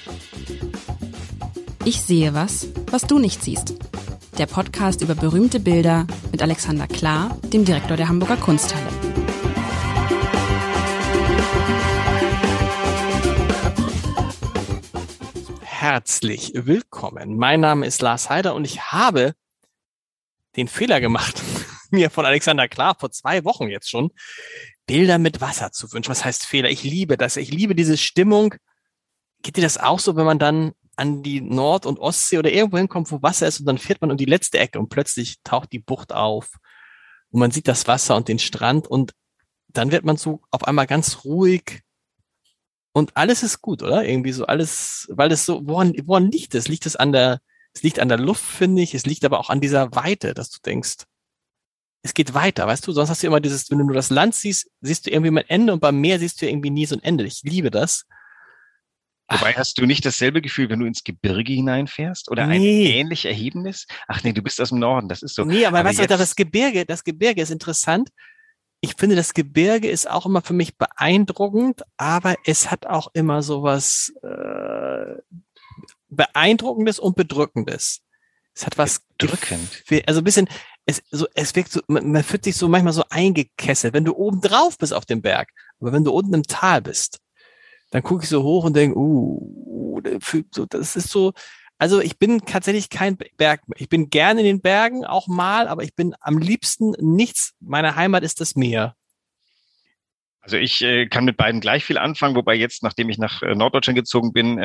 Ich sehe was, was du nicht siehst. Der Podcast über berühmte Bilder mit Alexander Klar, dem Direktor der Hamburger Kunsthalle. Herzlich willkommen. Mein Name ist Lars Heider und ich habe den Fehler gemacht, mir von Alexander Klar vor 2 Wochen jetzt schon Bilder mit Wasser zu wünschen. Was heißt Fehler? Ich liebe das. Ich liebe diese Stimmung. Geht dir das auch so, wenn man dann an die Nord- und Ostsee oder irgendwo hinkommt, wo Wasser ist und dann fährt man um die letzte Ecke und plötzlich taucht die Bucht auf und man sieht das Wasser und den Strand und dann wird man so auf einmal ganz ruhig und alles ist gut, oder? Irgendwie so alles, weil es so, woran liegt es? Es liegt an der Luft, finde ich, es liegt aber auch an dieser Weite, dass du denkst, es geht weiter, weißt du? Sonst hast du immer dieses, wenn du nur das Land siehst, siehst du irgendwie mal ein Ende und beim Meer siehst du irgendwie nie so ein Ende. Ich liebe das. Wobei, hast du nicht dasselbe Gefühl, wenn du ins Gebirge hineinfährst oder ein ähnlich erhebendes? Ach nee, du bist aus dem Norden, das ist so. Nee, aber weißt du, das Gebirge ist interessant. Ich finde, das Gebirge ist auch immer für mich beeindruckend, aber es hat auch immer sowas Beeindruckendes und Bedrückendes. Es hat was drückend. Also ein bisschen, es wirkt so, man fühlt sich so manchmal so eingekesselt, wenn du oben drauf bist auf dem Berg, aber wenn du unten im Tal bist, dann gucke ich so hoch und denke, das ist so, also ich bin tatsächlich kein Berg, ich bin gerne in den Bergen auch mal, aber ich bin am liebsten nichts, meine Heimat ist das Meer. Also ich kann mit beiden gleich viel anfangen, wobei jetzt, nachdem ich nach Norddeutschland gezogen bin,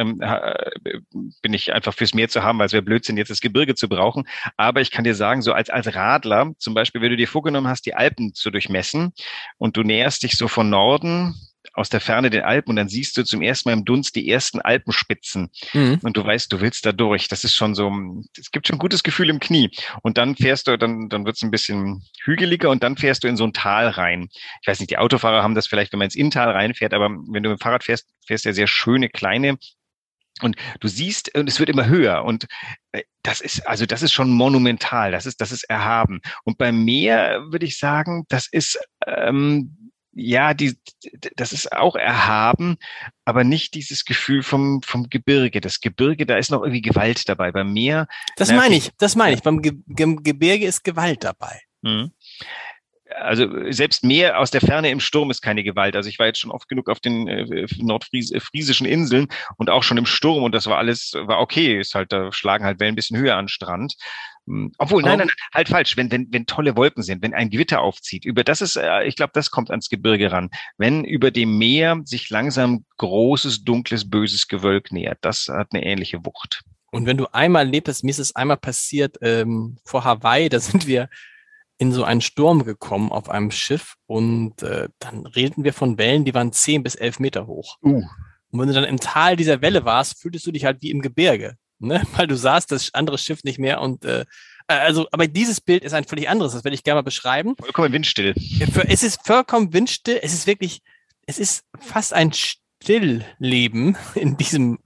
bin ich einfach fürs Meer zu haben, weil es wäre Blödsinn, jetzt das Gebirge zu brauchen. Aber ich kann dir sagen, so als Radler, zum Beispiel, wenn du dir vorgenommen hast, die Alpen zu durchmessen und du näherst dich so von Norden aus der Ferne den Alpen und dann siehst du zum ersten Mal im Dunst die ersten Alpenspitzen und du weißt, du willst da durch. Das ist schon so, es gibt schon ein gutes Gefühl im Knie. Und dann fährst du, dann wird es ein bisschen hügeliger und dann fährst du in so ein Tal rein. Ich weiß nicht, die Autofahrer haben das vielleicht, wenn man ins Inntal reinfährt, aber wenn du mit dem Fahrrad fährst, fährst du ja sehr schöne, kleine und du siehst, und es wird immer höher und das ist schon monumental, das ist erhaben. Und beim Meer würde ich sagen, das ist das ist auch erhaben, aber nicht dieses Gefühl vom Gebirge. Das Gebirge, da ist noch irgendwie Gewalt dabei. Beim Meer. Das meine ich. Beim Gebirge ist Gewalt dabei. Mhm. Also selbst Meer aus der Ferne im Sturm ist keine Gewalt. Also ich war jetzt schon oft genug auf den nordfriesischen Inseln und auch schon im Sturm und das war okay. Ist halt, da schlagen halt Wellen ein bisschen höher an den Strand. Obwohl, nein, halt falsch. Wenn tolle Wolken sind, wenn ein Gewitter aufzieht, ich glaube, das kommt ans Gebirge ran. Wenn über dem Meer sich langsam großes, dunkles, böses Gewölk nähert, das hat eine ähnliche Wucht. Und wenn du einmal lebst, mir ist es einmal passiert, vor Hawaii, da sind wir in so einen Sturm gekommen auf einem Schiff und dann redeten wir von Wellen, die waren 10 bis 11 Meter hoch. Und wenn du dann im Tal dieser Welle warst, fühltest du dich halt wie im Gebirge. Ne? Weil du sahst das andere Schiff nicht mehr und aber dieses Bild ist ein völlig anderes, das werde ich gerne mal beschreiben. Vollkommen windstill. Es ist vollkommen windstill, es ist fast ein Stillleben in diesem,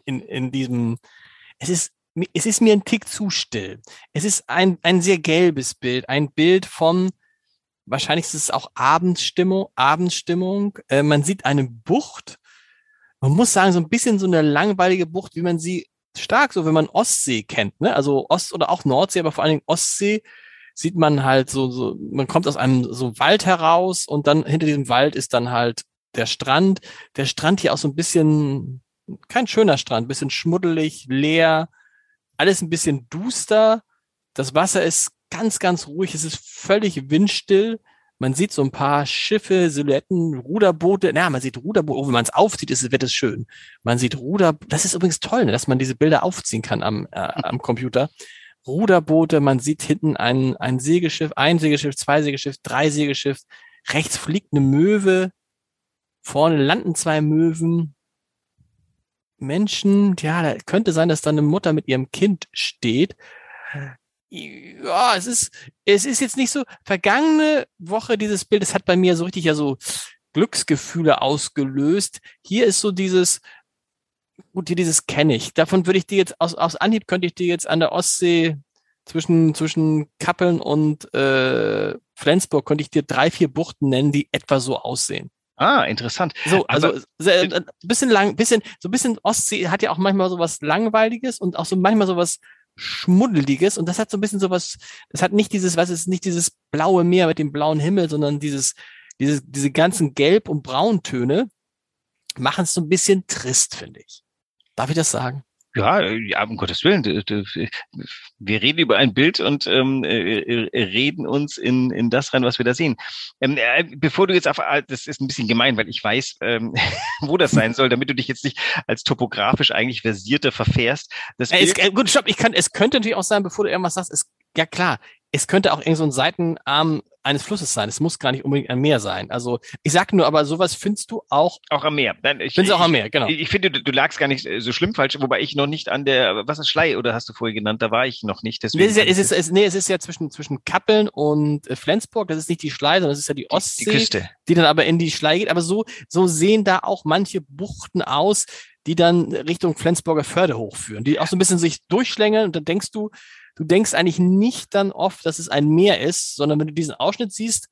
es ist mir ein Tick zu still. Es ist ein sehr gelbes Bild, ein Bild von, wahrscheinlich ist es auch Abendstimmung. Man sieht eine Bucht, man muss sagen, so ein bisschen so eine langweilige Bucht, wie man sie stark, so wenn man Ostsee kennt, ne? Also Ost- oder auch Nordsee, aber vor allen Dingen Ostsee sieht man halt so, man kommt aus einem so Wald heraus und dann hinter diesem Wald ist dann halt der Strand. Der Strand hier auch so ein bisschen, kein schöner Strand, ein bisschen schmuddelig, leer, alles ein bisschen duster. Das Wasser ist ganz, ganz ruhig, es ist völlig windstill. Man sieht so ein paar Schiffe, Silhouetten, Ruderboote. Man sieht Ruderboote. Wenn man es aufzieht, wird es schön. Man sieht das ist übrigens toll, ne, dass man diese Bilder aufziehen kann am Computer. Ruderboote, man sieht hinten ein Segelschiff, 2 Segelschiff, 3 Segelschiff. Rechts fliegt eine Möwe. Vorne landen 2 Möwen. Menschen, da könnte sein, dass da eine Mutter mit ihrem Kind steht. Ja, es ist jetzt nicht so, vergangene Woche dieses Bild, das hat bei mir so richtig ja so Glücksgefühle ausgelöst. Hier ist so dieses kenne ich. Davon würde ich dir jetzt, aus Anhieb könnte ich dir jetzt an der Ostsee zwischen Kappeln und Flensburg könnte ich dir 3, 4 Buchten nennen, die etwa so aussehen. Ah, interessant. So, also Aber ein bisschen lang, so ein bisschen Ostsee hat ja auch manchmal sowas Langweiliges und auch so manchmal sowas Schmuddeliges und das hat so ein bisschen sowas, das hat nicht dieses, was ist nicht dieses blaue Meer mit dem blauen Himmel, sondern diese ganzen Gelb- und Brauntöne machen es so ein bisschen trist, finde ich. Darf ich das sagen? ja, um Gottes Willen, wir reden über ein Bild und reden uns in das rein, was wir da sehen. Bevor du jetzt das ist ein bisschen gemein, weil ich weiß, wo das sein soll, damit du dich jetzt nicht als topografisch eigentlich versierter verfährst. Das Bild, Gut, stopp, es könnte natürlich auch sein, bevor du irgendwas sagst, ja klar, es könnte auch irgend so ein Seitenarm eines Flusses sein. Es muss gar nicht unbedingt ein Meer sein. Also ich sag nur, aber sowas findest du auch. auch am Meer. Nein, Findest du auch am Meer, genau. Ich finde, du lagst gar nicht so schlimm falsch, wobei ich noch nicht an der, was ist Schlei, oder hast du vorher genannt, da war ich noch nicht. Deswegen Es ist ja zwischen Kappeln und Flensburg. Das ist nicht die Schlei, sondern das ist ja die Ostsee, die Küste, die dann aber in die Schlei geht. Aber so sehen da auch manche Buchten aus, die dann Richtung Flensburger Förde hochführen, die auch so ein bisschen sich durchschlängeln. Und dann denkst du eigentlich nicht dann oft, dass es ein Meer ist, sondern wenn du diesen Ausschnitt siehst,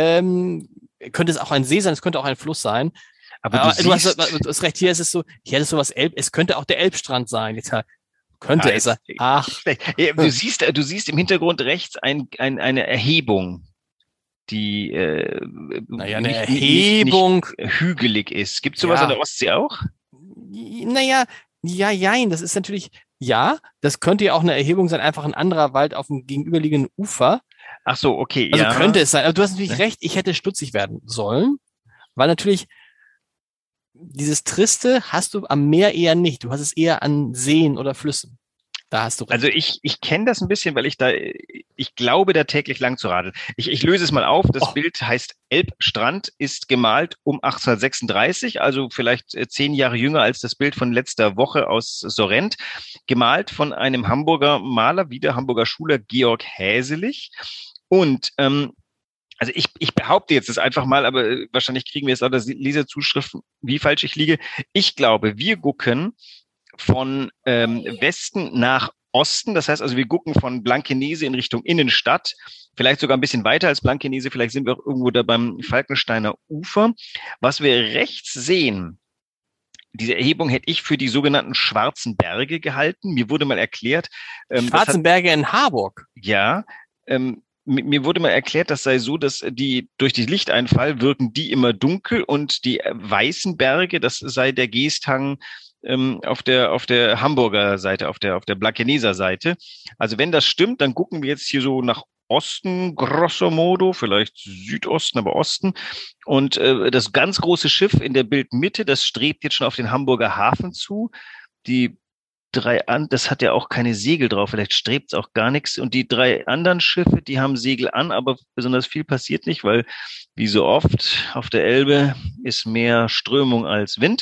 könnte es auch ein See sein, es könnte auch ein Fluss sein. aber du hast recht, hier ist es so, hier ist sowas es könnte auch der Elbstrand sein. Jetzt könnte es sein. Ach. Ja, du siehst im Hintergrund rechts eine Erhebung, die eine Erhebung nicht hügelig ist. Gibt es sowas an der Ostsee auch? Naja, jein, das ist natürlich, das könnte ja auch eine Erhebung sein, einfach ein anderer Wald auf dem gegenüberliegenden Ufer. Ach so, okay. Also könnte es sein. Aber du hast natürlich recht, ich hätte stutzig werden sollen, weil natürlich dieses Triste hast du am Meer eher nicht. Du hast es eher an Seen oder Flüssen. Da hast du recht. Also ich kenne das ein bisschen, weil ich glaube, da täglich lang zu radeln. Ich löse es mal auf. Das Bild heißt Elbstrand, ist gemalt um 1836, also vielleicht 10 Jahre jünger als das Bild von letzter Woche aus Sorrent. Gemalt von einem Hamburger Maler, wie der Hamburger Schuler Georg Häselich. Und also ich behaupte jetzt das einfach mal, aber wahrscheinlich kriegen wir jetzt lauter Leserzuschriften, wie falsch ich liege. Ich glaube, wir gucken von Westen nach Osten. Das heißt also, wir gucken von Blankenese in Richtung Innenstadt, vielleicht sogar ein bisschen weiter als Blankenese. Vielleicht sind wir auch irgendwo da beim Falkensteiner Ufer. Was wir rechts sehen, diese Erhebung hätte ich für die sogenannten Schwarzen Berge gehalten. Mir wurde mal erklärt, Schwarzen Berge in Harburg. Ja, mir wurde mal erklärt, das sei so, dass die durch den Lichteinfall wirken die immer dunkel und die weißen Berge, das sei der Geesthang auf der Hamburger Seite, auf der Blankeneser Seite. Also wenn das stimmt, dann gucken wir jetzt hier so nach Osten, grosso modo, vielleicht Südosten, aber Osten. Und das ganz große Schiff in der Bildmitte, das strebt jetzt schon auf den Hamburger Hafen zu. Die das hat ja auch keine Segel drauf, vielleicht strebt es auch gar nichts. Und die 3 anderen Schiffe, die haben Segel an, aber besonders viel passiert nicht, weil wie so oft auf der Elbe ist mehr Strömung als Wind.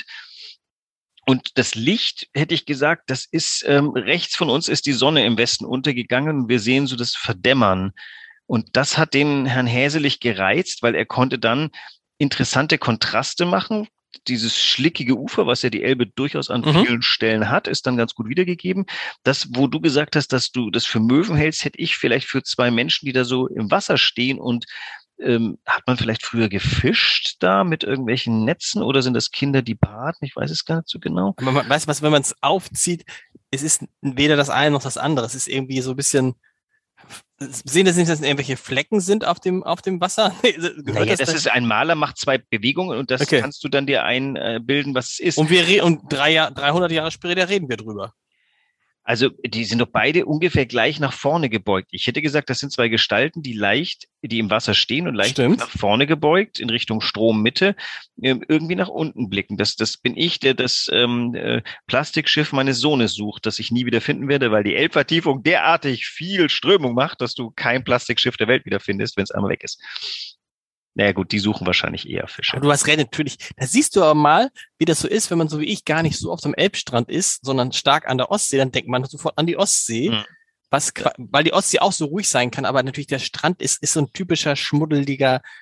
Und das Licht, hätte ich gesagt, das ist rechts von uns ist die Sonne im Westen untergegangen. Wir sehen so das Verdämmern. Und das hat den Herrn Häselich gereizt, weil er konnte dann interessante Kontraste machen. Dieses schlickige Ufer, was ja die Elbe durchaus an vielen Stellen hat, ist dann ganz gut wiedergegeben. Das, wo du gesagt hast, dass du das für Möwen hältst, hätte ich vielleicht für 2 Menschen, die da so im Wasser stehen und hat man vielleicht früher gefischt da mit irgendwelchen Netzen oder sind das Kinder, die baden? Ich weiß es gar nicht so genau. Aber man weiß was, wenn man es aufzieht, es ist weder das eine noch das andere. Es ist irgendwie so ein bisschen, sehen das nicht, dass irgendwelche Flecken sind auf dem Wasser? Naja, das ist ein Maler, macht 2 Bewegungen und das kannst du dann dir einbilden, was es ist. Und 300 Jahre später reden wir drüber. Also die sind doch beide ungefähr gleich nach vorne gebeugt. Ich hätte gesagt, das sind 2 Gestalten, die im Wasser stehen und leicht nach vorne gebeugt in Richtung Strommitte, irgendwie nach unten blicken. Das bin ich, der das Plastikschiff meines Sohnes sucht, das ich nie wieder finden werde, weil die Elbvertiefung derartig viel Strömung macht, dass du kein Plastikschiff der Welt wieder findest, wenn es einmal weg ist. Naja gut, die suchen wahrscheinlich eher Fische. Aber du hast recht, natürlich. Da siehst du aber mal, wie das so ist, wenn man so wie ich gar nicht so oft am Elbstrand ist, sondern stark an der Ostsee, dann denkt man sofort an die Ostsee, weil die Ostsee auch so ruhig sein kann, aber natürlich der Strand ist so ein typischer schmuddeliger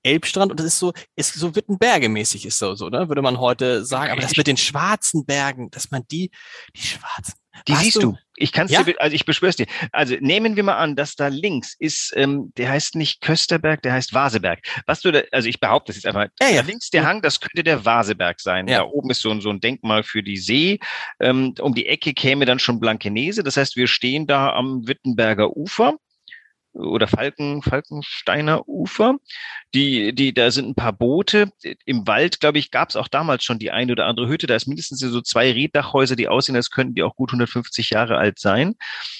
Elbstrand und das ist so Wittenberge-mäßig ist so, ne? Würde man heute sagen. Aber das mit den schwarzen Bergen, dass man die schwarzen. Die siehst du. Ich kann's Ja? dir, also ich beschwör's dir. Also nehmen wir mal an, dass da links ist, der heißt nicht Kösterberg, der heißt Vaseberg. Also ich behaupte das jetzt einfach. Ja. Da links der Hang, das könnte der Vaseberg sein. Ja. Da oben ist so ein Denkmal für die See. Um die Ecke käme dann schon Blankenese. Das heißt, wir stehen da am Wittenberger Ufer oder Falkensteiner Ufer. Da sind ein paar Boote. Im Wald, glaube ich, gab es auch damals schon die eine oder andere Hütte. Da ist mindestens so 2 Reetdachhäuser, die aussehen, als könnten die auch gut 150 Jahre alt sein.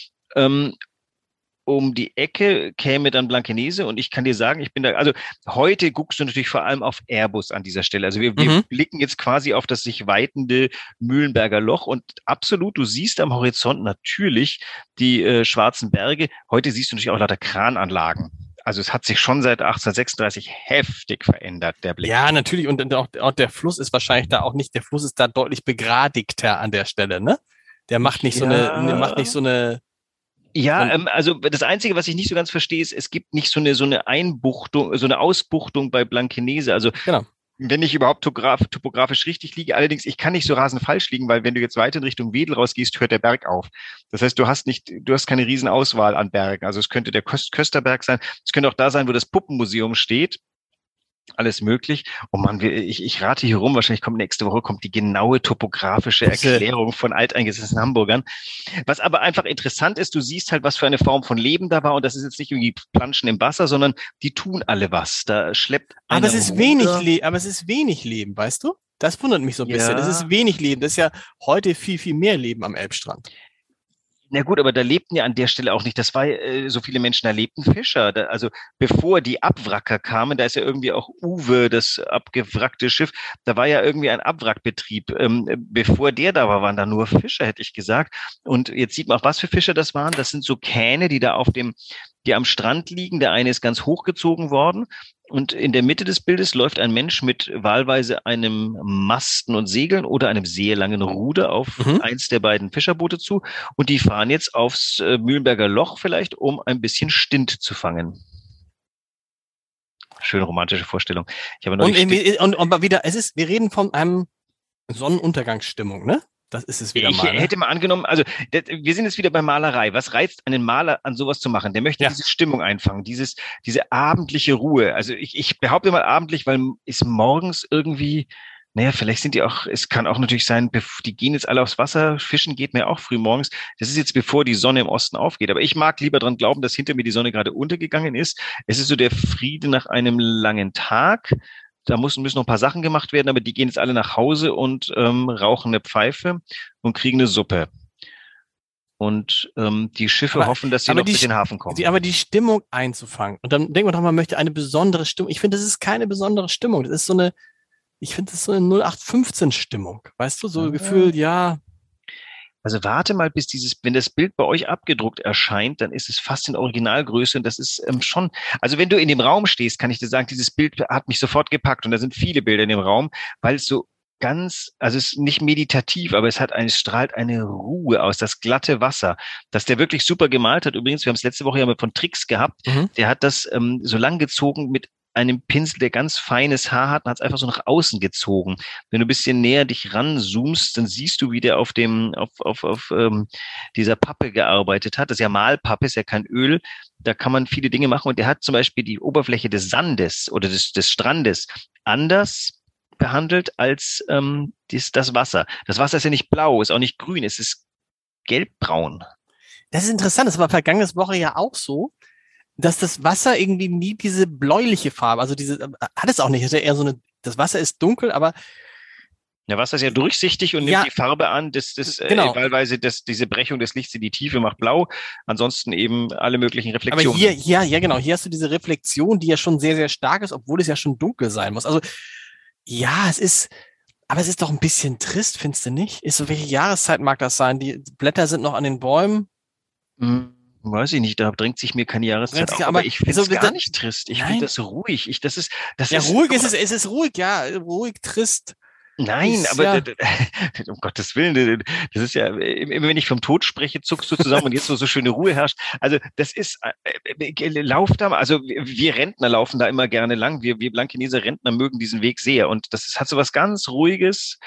Um die Ecke käme dann Blankenese und ich kann dir sagen, also heute guckst du natürlich vor allem auf Airbus an dieser Stelle. Also wir blicken jetzt quasi auf das sich weitende Mühlenberger Loch und absolut, du siehst am Horizont natürlich die schwarzen Berge. Heute siehst du natürlich auch lauter Krananlagen. Also es hat sich schon seit 1836 heftig verändert, der Blick. Ja, natürlich. Und auch der Fluss ist wahrscheinlich da auch nicht, der Fluss ist da deutlich begradigter an der Stelle, ne? Der macht nicht so eine. Ja, also das Einzige, was ich nicht so ganz verstehe, ist, es gibt nicht so eine Einbuchtung, so eine Ausbuchtung bei Blankenese. Also Genau. wenn ich überhaupt topografisch richtig liege, allerdings, ich kann nicht so rasend falsch liegen, weil wenn du jetzt weiter in Richtung Wedel rausgehst, hört der Berg auf. Das heißt, du hast keine Riesenauswahl an Bergen. Also es könnte der Kösterberg sein, es könnte auch da sein, wo das Puppenmuseum steht. Alles möglich. Oh Mann, ich rate hier rum, wahrscheinlich nächste Woche die genaue topografische Erklärung von alteingesessenen Hamburgern. Was aber einfach interessant ist, du siehst halt, was für eine Form von Leben da war und das ist jetzt nicht irgendwie Planschen im Wasser, sondern die tun alle was. Da schleppt Aber es ist wenig Leben, weißt du? Das wundert mich so ein bisschen. Es ist wenig Leben. Das ist ja heute viel, viel mehr Leben am Elbstrand. Na gut, aber da lebten ja an der Stelle auch nicht, das war so viele Menschen, da lebten Fischer. Also bevor die Abwracker kamen, da ist ja irgendwie auch Uwe, das abgewrackte Schiff, da war ja irgendwie ein Abwrackbetrieb. Bevor der da war, waren da nur Fischer, hätte ich gesagt. Und jetzt sieht man auch, was für Fischer das waren. Das sind so Kähne, die am Strand liegen. Der eine ist ganz hochgezogen worden. Und in der Mitte des Bildes läuft ein Mensch mit wahlweise einem Masten und Segeln oder einem sehr langen Ruder auf eins der beiden Fischerboote zu. Und die fahren jetzt aufs Mühlenberger Loch vielleicht, um ein bisschen Stint zu fangen. Schöne romantische Vorstellung. Wir reden von einem Sonnenuntergangsstimmung, ne? Das ist es wieder mal. Ich hätte mal angenommen, also wir sind jetzt wieder bei Malerei. Was reizt einen Maler an sowas zu machen? Der möchte diese Stimmung einfangen, diese abendliche Ruhe. Also ich behaupte mal abendlich, weil ist morgens irgendwie, vielleicht sind die auch, es kann auch natürlich sein, die gehen jetzt alle aufs Wasser, fischen geht mir auch früh morgens. Das ist jetzt bevor die Sonne im Osten aufgeht. Aber ich mag lieber dran glauben, dass hinter mir die Sonne gerade untergegangen ist. Es ist so der Friede nach einem langen Tag. Da müssen noch ein paar Sachen gemacht werden, aber die gehen jetzt alle nach Hause und rauchen eine Pfeife und kriegen eine Suppe. Und die Schiffe hoffen, dass sie noch bis in den Hafen kommen. Aber die Stimmung einzufangen. Und dann denkt man doch, man möchte eine besondere Stimmung. Ich finde, das ist keine besondere Stimmung. Das ist so eine 0815-Stimmung. Weißt du, so ein Gefühl, ja. Also warte mal, wenn das Bild bei euch abgedruckt erscheint, dann ist es fast in Originalgröße und das ist schon, also wenn du in dem Raum stehst, kann ich dir sagen, dieses Bild hat mich sofort gepackt und da sind viele Bilder in dem Raum, weil es so also es ist nicht meditativ, aber es strahlt eine Ruhe aus, das glatte Wasser, dass der wirklich super gemalt hat. Übrigens, wir haben es letzte Woche ja mal von Tricks gehabt, der hat das so lang gezogen mit einem Pinsel, der ganz feines Haar hat, und hat es einfach so nach außen gezogen. Wenn du ein bisschen näher dich ranzoomst, dann siehst du, wie der auf dieser Pappe gearbeitet hat. Das ist ja Malpappe, ist ja kein Öl. Da kann man viele Dinge machen. Und der hat zum Beispiel die Oberfläche des Sandes oder des Strandes anders behandelt als das Wasser. Das Wasser ist ja nicht blau, ist auch nicht grün, es ist gelbbraun. Das ist interessant, das war vergangenes Woche ja auch so, dass das Wasser irgendwie nie diese bläuliche Farbe, also hat es auch nicht, es ist ja eher das Wasser ist dunkel, aber ja, Wasser ist ja durchsichtig und nimmt die Farbe an, wahlweise diese Brechung des Lichts in die Tiefe macht blau, ansonsten eben alle möglichen Reflexionen. Aber hier hast du diese Reflexion, die ja schon sehr, sehr stark ist, obwohl es ja schon dunkel sein muss. Also ja, es ist doch ein bisschen trist, findest du nicht? Welche Jahreszeit mag das sein? Die Blätter sind noch an den Bäumen. Weiß ich nicht, da drängt sich mir keine Jahreszeit auf, aber ich finde es gar nicht trist. Ich finde das ruhig. Ruhig ist es ist ruhig, ja, ruhig, trist. Nein, aber um Gottes Willen, das ist ja, immer wenn ich vom Tod spreche, zuckst du zusammen und jetzt so schöne Ruhe herrscht. Also das ist, lauf da mal, also wir Rentner laufen da immer gerne lang. Wir Blankeneser Rentner mögen diesen Weg sehr und hat so was ganz Ruhiges.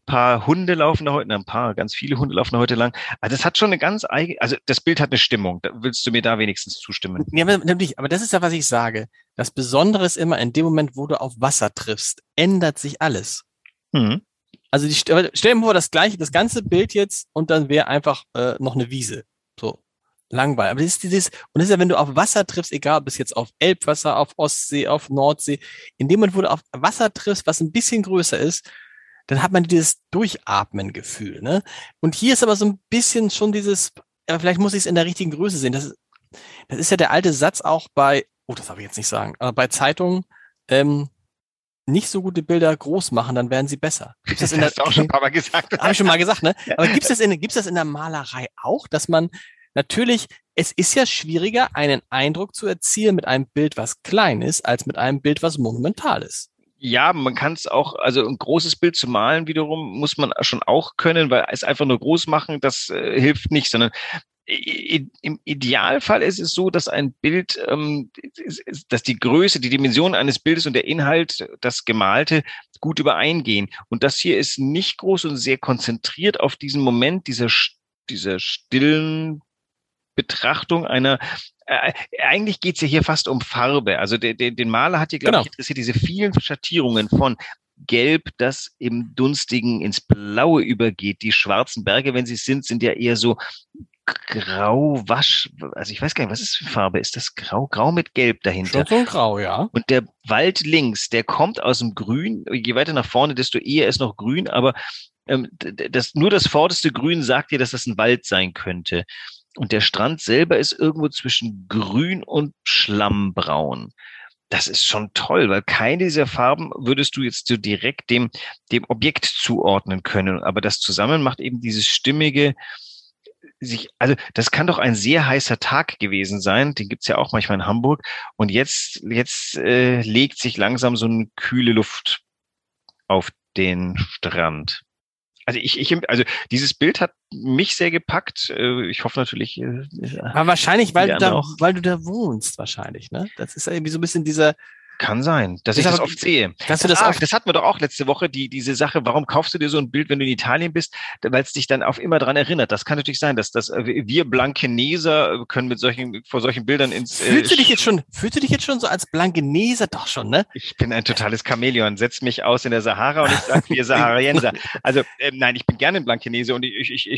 Ganz viele Hunde laufen da heute lang. Also das hat schon eine ganz eigene, also das Bild hat eine Stimmung. Willst du mir da wenigstens zustimmen? Ja, aber das ist ja, was ich sage. Das Besondere ist immer, in dem Moment, wo du auf Wasser triffst, ändert sich alles. Mhm. Also stell dir vor, das ganze Bild jetzt und dann wäre einfach noch eine Wiese. So, langweilig. Aber das ist ja, wenn du auf Wasser triffst, egal ob es jetzt auf Elbwasser, auf Ostsee, auf Nordsee, in dem Moment, wo du auf Wasser triffst, was ein bisschen größer ist, dann hat man dieses Durchatmen-Gefühl, ne? Und hier ist aber so ein bisschen schon vielleicht muss ich es in der richtigen Größe sehen. Das ist ja der alte Satz auch das darf ich jetzt nicht sagen, aber bei Zeitungen, nicht so gute Bilder groß machen, dann werden sie besser. Gibt's das hast du auch schon ein paar Mal gesagt. Habe ich schon mal gesagt, ne? Ja. Aber gibt's das in der Malerei auch, dass man natürlich, es ist ja schwieriger, einen Eindruck zu erzielen mit einem Bild, was klein ist, als mit einem Bild, was monumental ist. Ja, man kann es auch, also ein großes Bild zu malen wiederum muss man schon auch können, weil es einfach nur groß machen, das hilft nicht, sondern im Idealfall ist es so, dass ein Bild, dass die Größe, die Dimension eines Bildes und der Inhalt, das Gemalte, gut übereingehen. Und das hier ist nicht groß und sehr konzentriert auf diesen Moment dieser stillen Betrachtung einer, eigentlich geht's ja hier fast um Farbe. Also den Maler hat hier, glaube ich, interessiert diese vielen Schattierungen von Gelb, das im Dunstigen ins Blaue übergeht. Die schwarzen Berge, wenn sie sind ja eher so also ich weiß gar nicht, was ist für Farbe? Ist das grau? Grau mit Gelb dahinter. Schon so ein Grau, ja. Und der Wald links, der kommt aus dem Grün. Je weiter nach vorne, desto eher ist noch grün, aber nur das vorderste Grün sagt dir, dass das ein Wald sein könnte. Und der Strand selber ist irgendwo zwischen grün und schlammbraun. Das ist schon toll, weil keine dieser Farben würdest du jetzt so direkt dem Objekt zuordnen können. Aber das zusammen macht eben dieses stimmige, also das kann doch ein sehr heißer Tag gewesen sein. Den gibt's ja auch manchmal in Hamburg. Und jetzt legt sich langsam so eine kühle Luft auf den Strand. Also also dieses Bild hat mich sehr gepackt. Ich hoffe natürlich. Aber wahrscheinlich, weil du da wohnst, wahrscheinlich, ne? Das ist ja irgendwie so ein bisschen dieser. Kann sein, dass ich das oft sehe. Das hatten wir doch auch letzte Woche, diese Sache, warum kaufst du dir so ein Bild, wenn du in Italien bist, weil es dich dann auf immer dran erinnert. Das kann natürlich sein, dass wir Blankeneser können vor solchen Bildern Fühlst du dich jetzt schon so als Blankeneser? Doch schon, ne? Ich bin ein totales Chamäleon, setz mich aus in der Sahara und ich sage, wir Saharienser. Also, nein, ich bin gerne ein Blankenese und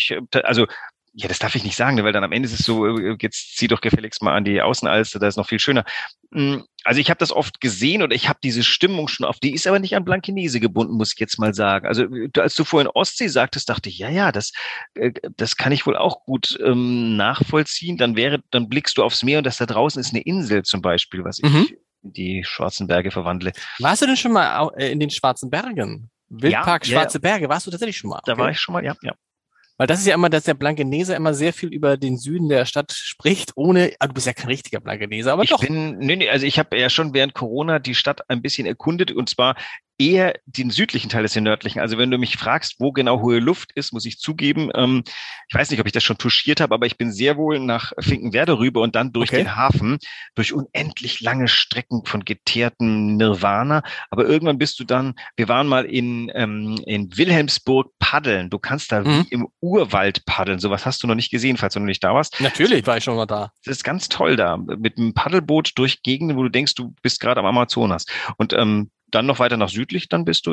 ja, das darf ich nicht sagen, weil dann am Ende ist es so, jetzt zieh doch gefälligst mal an die Außenalster, da ist noch viel schöner. Also ich habe das oft gesehen und ich habe diese Stimmung schon auf, die ist aber nicht an Blankenese gebunden, muss ich jetzt mal sagen. Also als du vorhin Ostsee sagtest, dachte ich, ja, das kann ich wohl auch gut nachvollziehen. Dann blickst du aufs Meer und das da draußen ist eine Insel zum Beispiel, was ich in die Schwarzen Berge verwandle. Warst du denn schon mal in den Schwarzen Bergen? Wildpark Schwarze Berge, warst du tatsächlich schon mal? Da war ich schon mal, ja. Weil das ist ja immer, dass der Blankeneser immer sehr viel über den Süden der Stadt spricht, du bist ja kein richtiger Blankeneser, aber doch. Also ich habe ja schon während Corona die Stadt ein bisschen erkundet und zwar eher den südlichen Teil als den nördlichen. Also wenn du mich fragst, wo genau Hohe Luft ist, muss ich zugeben, ich weiß nicht, ob ich das schon touchiert habe, aber ich bin sehr wohl nach Finkenwerder rüber und dann durch den Hafen, durch unendlich lange Strecken von geteertem Nirvana. Aber irgendwann wir waren mal in Wilhelmsburg paddeln. Du kannst da wie im Urwald paddeln. Sowas hast du noch nicht gesehen, falls du noch nicht da warst. Natürlich war ich schon mal da. Das ist ganz toll da, mit einem Paddelboot durch Gegenden, wo du denkst, du bist gerade am Amazonas. Und dann noch weiter nach südlich, dann willst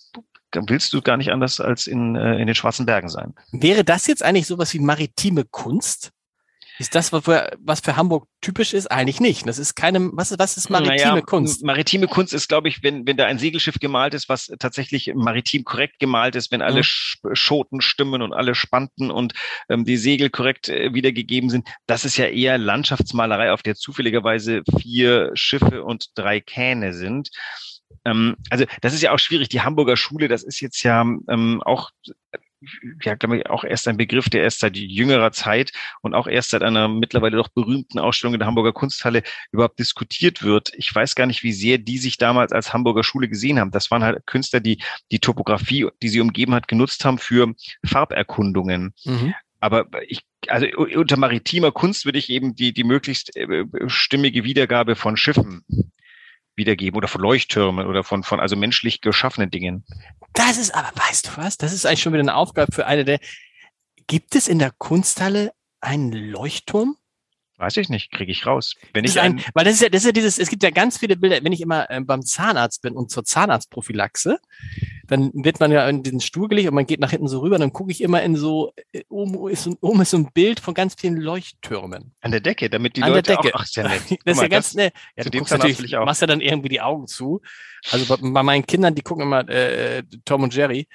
du gar nicht anders als in den Schwarzen Bergen sein. Wäre das jetzt eigentlich sowas wie maritime Kunst? Ist das, was für Hamburg typisch ist? Eigentlich nicht. Das ist was ist maritime Kunst? Maritime Kunst ist, glaube ich, wenn da ein Segelschiff gemalt ist, was tatsächlich maritim korrekt gemalt ist, wenn alle Schoten stimmen und alle Spanten und die Segel korrekt wiedergegeben sind. Das ist ja eher Landschaftsmalerei, auf der zufälligerweise 4 Schiffe und 3 Kähne sind. Also das ist ja auch schwierig. Die Hamburger Schule, das ist jetzt ja auch ja, glaube ich, auch erst ein Begriff, der erst seit jüngerer Zeit und auch erst seit einer mittlerweile doch berühmten Ausstellung in der Hamburger Kunsthalle überhaupt diskutiert wird. Ich weiß gar nicht, wie sehr die sich damals als Hamburger Schule gesehen haben. Das waren halt Künstler, die die Topografie, die sie umgeben hat, genutzt haben für Farberkundungen. Mhm. Aber also unter maritimer Kunst würde ich eben die möglichst stimmige Wiedergabe von Schiffen wiedergeben oder von Leuchttürmen oder von also menschlich geschaffenen Dingen. Das ist aber, weißt du was? Das ist eigentlich schon wieder eine Aufgabe für gibt es in der Kunsthalle einen Leuchtturm? Weiß ich nicht, kriege ich raus. Wenn ich weil das ist ja dieses, es gibt ja ganz viele Bilder, wenn ich immer beim Zahnarzt bin und zur Zahnarztprophylaxe, dann wird man ja in den Stuhl gelegt und man geht nach hinten so rüber, dann gucke ich immer in so, oben ist so ein Bild von ganz vielen Leuchttürmen. An der Decke, damit die An Leute der Decke. auch, ach, ist ja nett. Das ist ja ganz nett. Ja, zu du dem guckst Zahnarzt natürlich, will ich auch. machst ja dann irgendwie die Augen zu. Also bei meinen Kindern, die gucken immer Tom und Jerry.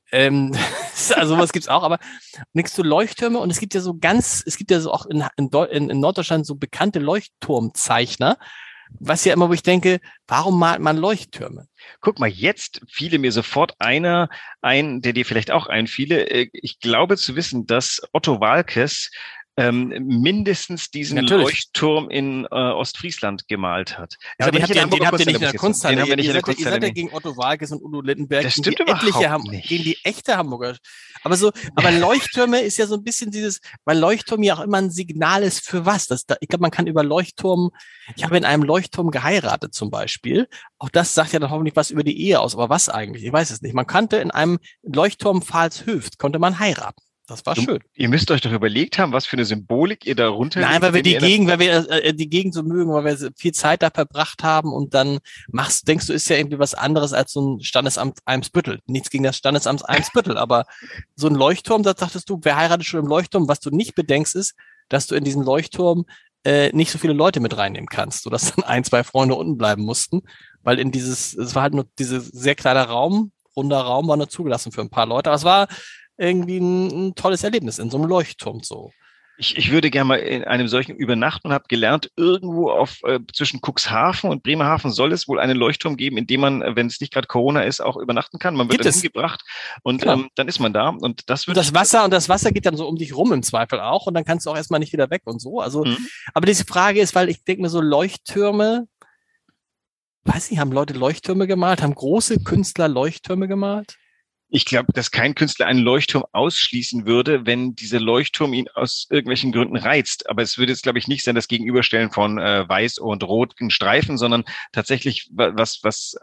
Also sowas gibt's auch, aber nichts zu Leuchttürme und es gibt ja so auch in Norddeutschland so bekannte Leuchtturmzeichner, was ja immer, wo ich denke, warum malt man Leuchttürme? Guck mal, jetzt fiele mir sofort einer ein, der dir vielleicht auch einfiele. Ich glaube zu wissen, dass Otto Waalkes mindestens diesen Leuchtturm in Ostfriesland gemalt hat. Ja, aber den habt ihr nicht in der Kunsthalle. Den haben wir nicht in der Kunsthalle. Ihr seid ja gegen Otto Waalkes und Udo Lindenberg. Das stimmt überhaupt nicht. Gegen die echte Hamburger. Aber Leuchttürme ist ja so ein bisschen weil Leuchtturm ja auch immer ein Signal ist für was. Ich glaube, man kann über Leuchtturm, ich habe in einem Leuchtturm geheiratet zum Beispiel. Auch das sagt ja dann hoffentlich was über die Ehe aus. Aber was eigentlich? Ich weiß es nicht. Man kannte in einem Leuchtturm Pfahlshöft, konnte man heiraten. Das war schön. Ihr müsst euch doch überlegt haben, was für eine Symbolik ihr da runter. Nein, weil wir die Gegend so mögen, weil wir viel Zeit da verbracht haben und dann denkst du, ist ja irgendwie was anderes als so ein Standesamt Eimsbüttel. Nichts gegen das Standesamt Eimsbüttel, aber so ein Leuchtturm, da dachtest du, wer heiratet schon im Leuchtturm? Was du nicht bedenkst ist, dass du in diesem Leuchtturm nicht so viele Leute mit reinnehmen kannst, sodass dann 1, 2 Freunde unten bleiben mussten, weil es war halt nur dieses sehr kleiner Raum, runder Raum, war nur zugelassen für ein paar Leute, aber es war irgendwie ein tolles Erlebnis in so einem Leuchtturm so. Ich würde gerne mal in einem solchen übernachten und habe gelernt, irgendwo zwischen Cuxhaven und Bremerhaven soll es wohl einen Leuchtturm geben, in dem man, wenn es nicht gerade Corona ist, auch übernachten kann. Man wird dann hingebracht und dann ist man da. Und das Wasser geht dann so um dich rum im Zweifel auch und dann kannst du auch erstmal nicht wieder weg und so. Also, aber diese Frage ist, weil ich denke mir so Leuchttürme, weiß nicht, haben Leute Leuchttürme gemalt? Haben große Künstler Leuchttürme gemalt? Ich glaube, dass kein Künstler einen Leuchtturm ausschließen würde, wenn dieser Leuchtturm ihn aus irgendwelchen Gründen reizt. Aber es würde jetzt, glaube ich, nicht sein, das Gegenüberstellen von weiß und roten Streifen, sondern tatsächlich was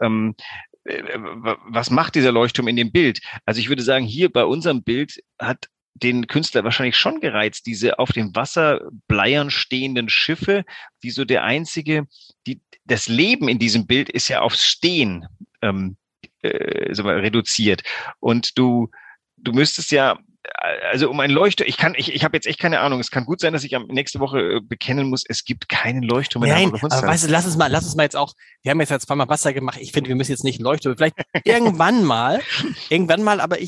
macht dieser Leuchtturm in dem Bild? Also ich würde sagen, hier bei unserem Bild hat den Künstler wahrscheinlich schon gereizt, diese auf dem Wasser bleiern stehenden Schiffe, die so das Leben in diesem Bild ist ja aufs Stehen reduziert. Und du müsstest ja, also um einen Leuchtturm, ich habe jetzt echt keine Ahnung, es kann gut sein, dass ich nächste Woche bekennen muss, es gibt keinen Leuchtturm in der Hamburger Kunsthalle. Aber weißt du, lass uns mal jetzt auch, wir haben jetzt zweimal Wasser gemacht, ich finde, wir müssen jetzt nicht einen Leuchtturm, vielleicht irgendwann mal, aber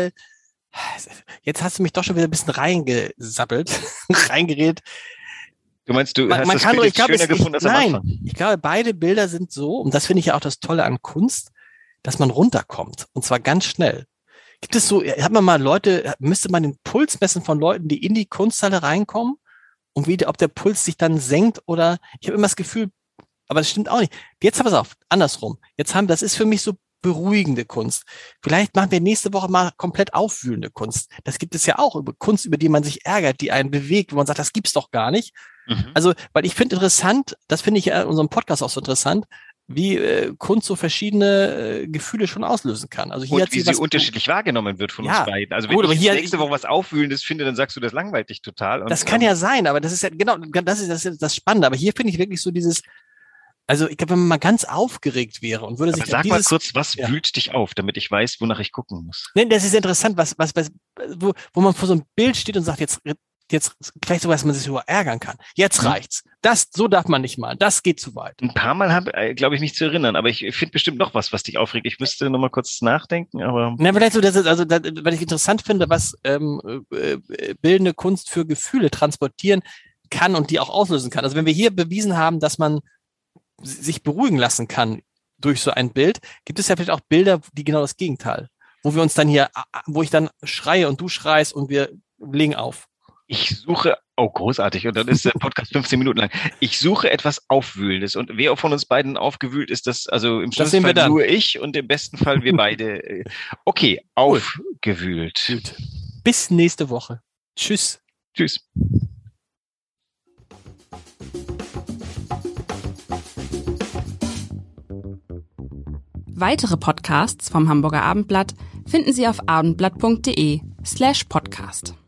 jetzt hast du mich doch schon wieder ein bisschen reingesappelt, reingeredet. Du meinst, du hast das Bild schöner gefunden als am Anfang? Nein, ich glaube, beide Bilder sind so, und das finde ich ja auch das Tolle an Kunst, dass man runterkommt. Und zwar ganz schnell. Gibt es so, müsste man den Puls messen von Leuten, die in die Kunsthalle reinkommen und ob der Puls sich dann senkt oder, ich habe immer das Gefühl, aber das stimmt auch nicht. Jetzt pass auf, andersrum. Das ist für mich so beruhigende Kunst. Vielleicht machen wir nächste Woche mal komplett aufwühlende Kunst. Das gibt es ja auch, Kunst, über die man sich ärgert, die einen bewegt, wo man sagt, das gibt's doch gar nicht. Also, weil ich finde interessant, das finde ich ja in unserem Podcast auch so interessant, wie Kunst so verschiedene Gefühle schon auslösen kann. Also hier und wie sie unterschiedlich wahrgenommen wird von uns beiden. Also wenn ich nächste Woche was Aufwühlendes finde, dann sagst du, das langweilt dich total. Und, das kann ja sein, aber das ist ja genau, das ist das Spannende. Aber hier finde ich wirklich so also ich glaube, wenn man mal ganz aufgeregt wäre und würde sich sag mal kurz, was wühlt dich auf, damit ich weiß, wonach ich gucken muss. Nee, das ist interessant, wo man vor so einem Bild steht und sagt, jetzt vielleicht sogar, dass man sich so ärgern kann. Jetzt reicht's. So darf man nicht malen. Das geht zu weit. Ein paar Mal glaube ich, mich zu erinnern, aber ich finde bestimmt noch was dich aufregt. Ich müsste noch mal kurz nachdenken, aber. Na, vielleicht so, weil ich interessant finde, was bildende Kunst für Gefühle transportieren kann und die auch auslösen kann. Also wenn wir hier bewiesen haben, dass man sich beruhigen lassen kann durch so ein Bild, gibt es ja vielleicht auch Bilder, die genau das Gegenteil wo wir uns dann hier, wo ich dann schreie und du schreist und wir legen auf. Ich suche, oh großartig, und dann ist der Podcast 15 Minuten lang. Ich suche etwas Aufwühlendes, und wer von uns beiden aufgewühlt ist, das, also im schlimmsten Fall nur ich und im besten Fall wir beide. Okay, cool. Aufgewühlt. Gut. Bis nächste Woche. Tschüss. Tschüss. Weitere Podcasts vom Hamburger Abendblatt finden Sie auf abendblatt.de/podcast.